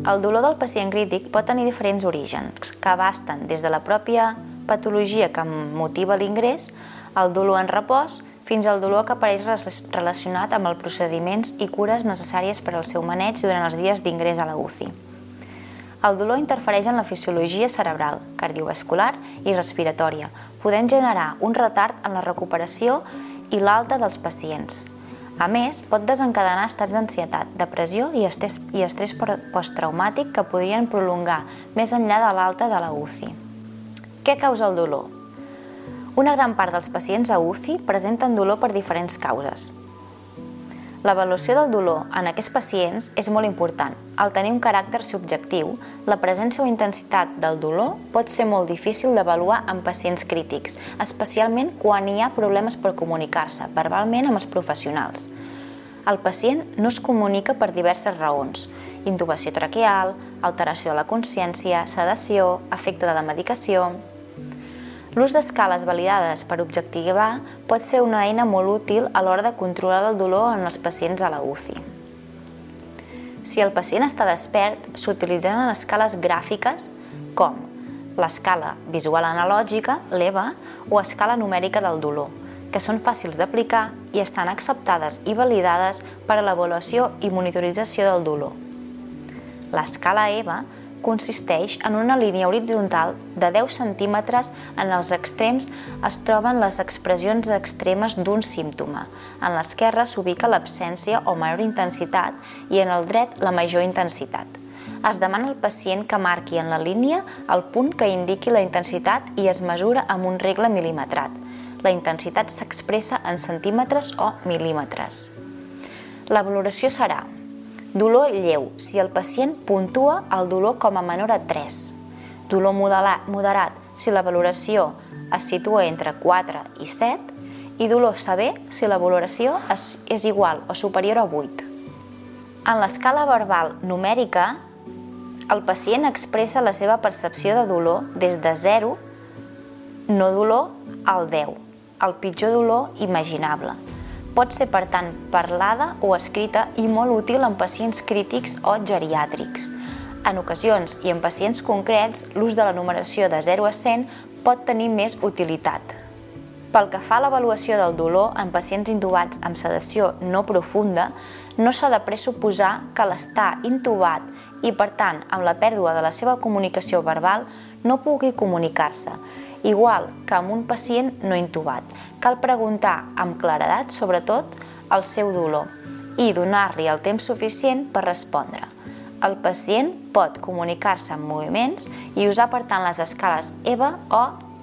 El dolor del pacient crític pot tenir diferents orígens, que abasten des de la pròpia patologia que motiva l'ingrés, el dolor en repòs, fins al dolor que apareix relacionat amb els procediments i cures necessàries per al seu maneig durant els dies d'ingrés a la UCI. El dolor interfereix en la fisiologia cerebral, cardiovascular i respiratòria, podent generar un retard en la recuperació i l'alta dels pacients. A més, pot desencadenar estats d'ansietat, depressió i estrès posttraumàtic que podrien prolongar més enllà de l'alta de la UCI. Què causa el dolor? Una gran part dels pacients a UCI presenten dolor per diferents causes. L'avaluació del dolor en aquests pacients és molt important. Al tenir un caràcter subjectiu, la presència o intensitat del dolor pot ser molt difícil d'avaluar en pacients crítics, especialment quan hi ha problemes per comunicar-se verbalment amb els professionals. El pacient no es comunica per diverses raons: intubació traqueal, alteració de la consciència, sedació, efecte de la medicació. L'ús d'escales validades per objectivar pot ser una eina molt útil a l'hora de controlar el dolor en els pacients a la UCI. Si el pacient està despert, s'utilitzaran escales gràfiques com l'escala visual analògica, l'EVA, o escala numèrica del dolor, que són fàcils d'aplicar i estan acceptades i validades per a l'avaluació i monitorització del dolor. L'escala EVA consisteix en una línia horitzontal de 10 centímetres. En els extrems es troben les expressions extremes d'un símptoma. En l'esquerra s'ubica l'absència o menor intensitat i en el dret la major intensitat. Es demana al pacient que marqui en la línia el punt que indiqui la intensitat i es mesura amb un regle mil·limetrat. La intensitat s'expressa en centímetres o mil·límetres. La valoració serà: dolor lleu, si el pacient puntua el dolor com a menor a 3. Dolor moderat, si la valoració es situa entre 4 i 7. I dolor sever, si la valoració és igual o superior a 8. En l'escala verbal numèrica, el pacient expressa la seva percepció de dolor des de 0, no dolor, al 10, el pitjor dolor imaginable. Pot ser, per tant, parlada o escrita i molt útil en pacients crítics o geriàtrics. En ocasions i en pacients concrets, l'ús de la numeració de 0 a 100 pot tenir més utilitat. Pel que fa a l'avaluació del dolor en pacients intubats amb sedació no profunda, no s'ha de pressuposar que l'estar intubat i, per tant, amb la pèrdua de la seva comunicació verbal, no pugui comunicar-se, igual que amb un pacient no intubat. Cal preguntar amb claredat, sobretot, el seu dolor i donar-li el temps suficient per respondre. El pacient pot comunicar-se amb moviments i usar, per tant, les escales EVA o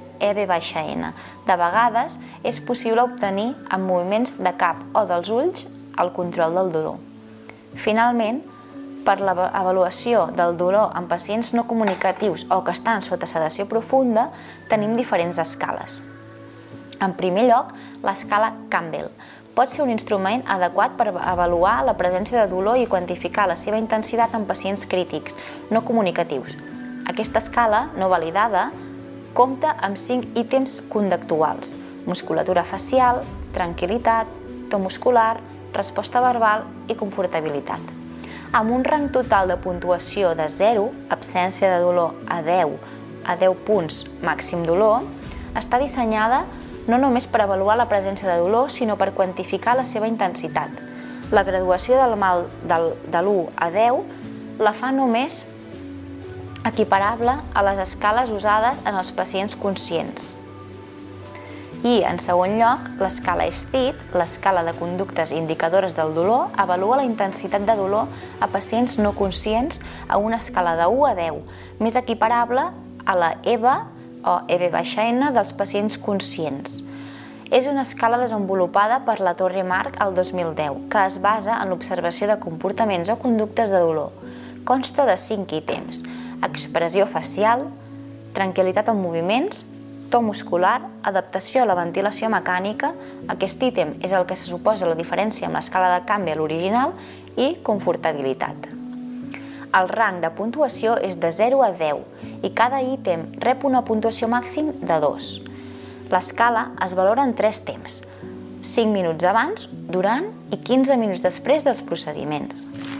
EV-N. De vegades és possible obtenir amb moviments de cap o dels ulls el control del dolor. Finalment, per l'avaluació del dolor en pacients no comunicatius o que estan sota sedació profunda, tenim diferents escales. En primer lloc, l'escala Campbell. Pot ser un instrument adequat per avaluar la presència de dolor i quantificar la seva intensitat en pacients crítics no comunicatius. Aquesta escala, no validada, compta amb 5 ítems conductuals: musculatura facial, tranquil·litat, to muscular, resposta verbal i confortabilitat. Amb un rang total de puntuació de 0, absència de dolor, a 10 punts, màxim dolor, està dissenyada no només per avaluar la presència de dolor, sinó per quantificar la seva intensitat. La graduació del mal de l'1 a 10 la fa només equiparable a les escales usades en els pacients conscients. I, en segon lloc, l'escala STID, l'escala de conductes indicadores del dolor, avalua la intensitat de dolor a pacients no conscients a una escala de 1 a 10, més equiparable a la EVA o EV-N dels pacients conscients. És una escala desenvolupada per la Torre Marc el 2010, que es basa en l'observació de comportaments o conductes de dolor. Consta de 5 ítems: expressió facial, tranquil·litat en moviments, to muscular, adaptació a la ventilació mecànica, aquest ítem és el que se suposa la diferència amb l'escala de Campbell original, i confortabilitat. El rang de puntuació és de 0 a 10 i cada ítem rep una puntuació màxim de 2. L'escala es valora en 3 temps: 5 minuts abans, durant i 15 minuts després dels procediments.